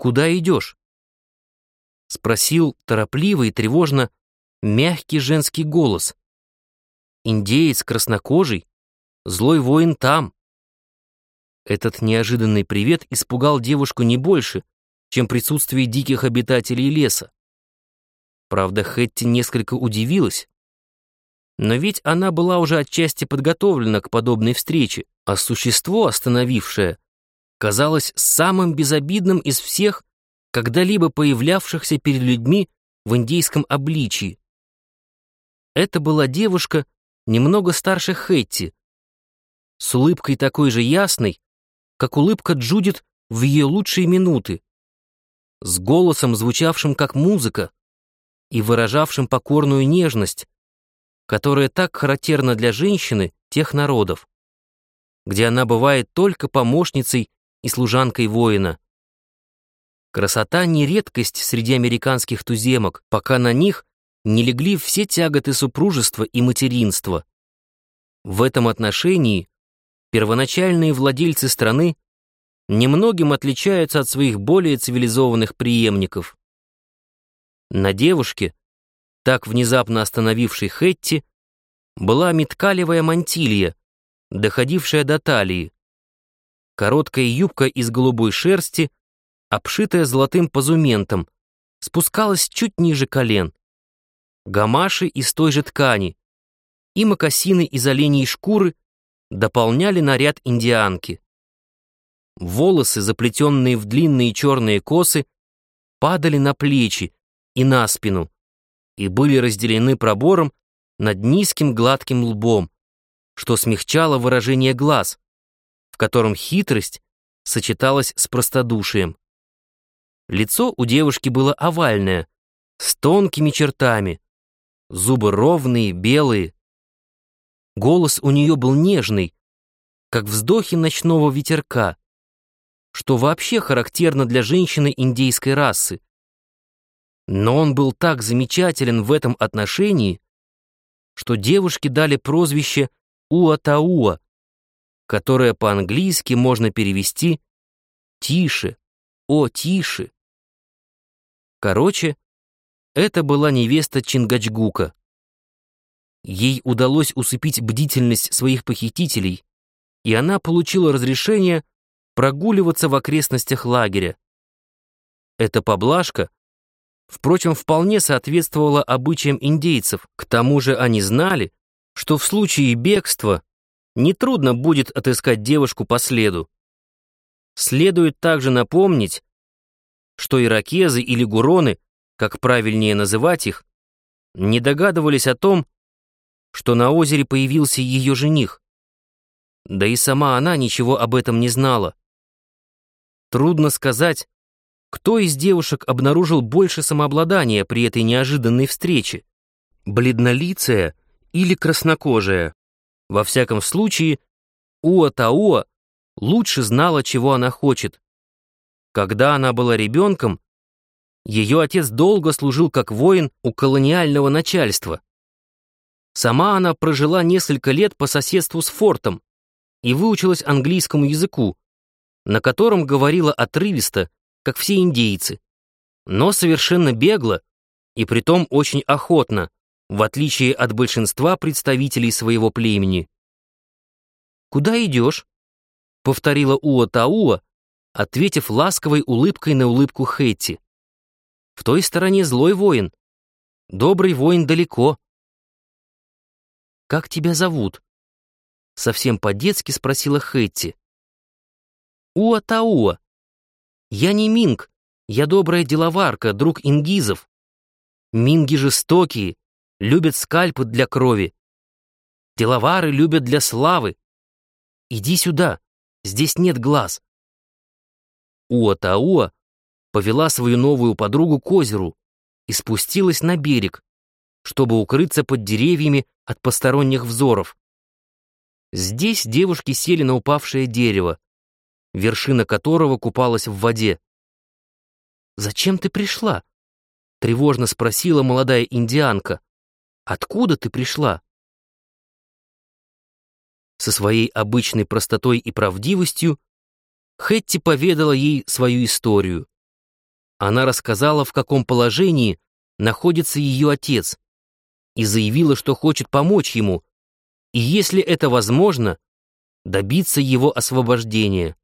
«Куда идешь?» — спросил торопливо и тревожно мягкий женский голос. «Индеец краснокожий, злой воин там». Этот неожиданный привет испугал девушку не больше, чем присутствие диких обитателей леса. Правда, Хэтти несколько удивилась, но ведь она была уже отчасти подготовлена к подобной встрече, а существо, остановившее, казалось самым безобидным из всех, когда-либо появлявшихся перед людьми в индейском обличии. Это была девушка немного старше Хэтти, с улыбкой такой же ясной, как улыбка Джудит в ее лучшие минуты, с голосом, звучавшим как музыка и выражавшим покорную нежность, которая так характерна для женщины тех народов, где она бывает только помощницей и служанкой воина. Красота не редкость среди американских туземок, пока на них не легли все тяготы супружества и материнства. В этом отношении первоначальные владельцы страны немногим отличаются от своих более цивилизованных преемников. На девушке, так внезапно остановившей Хэтти, была миткалевая мантилья, доходившая до талии, короткая юбка из голубой шерсти, обшитая золотым позументом, спускалась чуть ниже колен, гамаши из той же ткани и мокасины из оленьей шкуры дополняли наряд индианки. Волосы, заплетенные в длинные черные косы, падали на плечи и на спину и были разделены пробором над низким гладким лбом, что смягчало выражение глаз, в котором хитрость сочеталась с простодушием. Лицо у девушки было овальное, с тонкими чертами, зубы ровные, белые. Голос у нее был нежный, как вздохи ночного ветерка, что вообще характерно для женщины индейской расы. Но он был так замечателен в этом отношении, что девушке дали прозвище Уатауа, которое по-английски можно перевести «тише», «о, тише». Короче, это была невеста Чингачгука. Ей удалось усыпить бдительность своих похитителей, и она получила разрешение прогуливаться в окрестностях лагеря. Эта поблажка, впрочем, вполне соответствовала обычаям индейцев. К тому же они знали, что в случае бегства нетрудно будет отыскать девушку по следу. Следует также напомнить, что иракезы или гуроны, как правильнее называть их, не догадывались о том, что на озере появился ее жених. Да и сама она ничего об этом не знала. Трудно сказать, кто из девушек обнаружил больше самообладания при этой неожиданной встрече, бледнолицая или краснокожая. Во всяком случае, Уатауа лучше знала, чего она хочет. Когда она была ребенком, ее отец долго служил как воин у колониального начальства. Сама она прожила несколько лет по соседству с фортом и выучилась английскому языку, на котором говорила отрывисто, как все индейцы, но совершенно бегло и притом очень охотно, в отличие от большинства представителей своего племени. «Куда идешь?» — повторила Уатауа, ответив ласковой улыбкой на улыбку Хэтти. «В той стороне злой воин. Добрый воин далеко». «Как тебя зовут?» — совсем по-детски спросила Хэтти. «Уатауа. Я не Минг, я добрая деловарка, друг ингизов. Минги жестокие, любят скальпы для крови. Деловары любят для славы. Иди сюда, здесь нет глаз». Уатауа повела свою новую подругу к озеру и спустилась на берег, чтобы укрыться под деревьями от посторонних взоров. Здесь девушки сели на упавшее дерево, вершина которого купалась в воде. «Зачем ты пришла?» — тревожно спросила молодая индианка. «Откуда ты пришла?» Со своей обычной простотой и правдивостью Хэтти поведала ей свою историю. Она рассказала, в каком положении находится ее отец, и заявила, что хочет помочь ему, и, если это возможно, добиться его освобождения.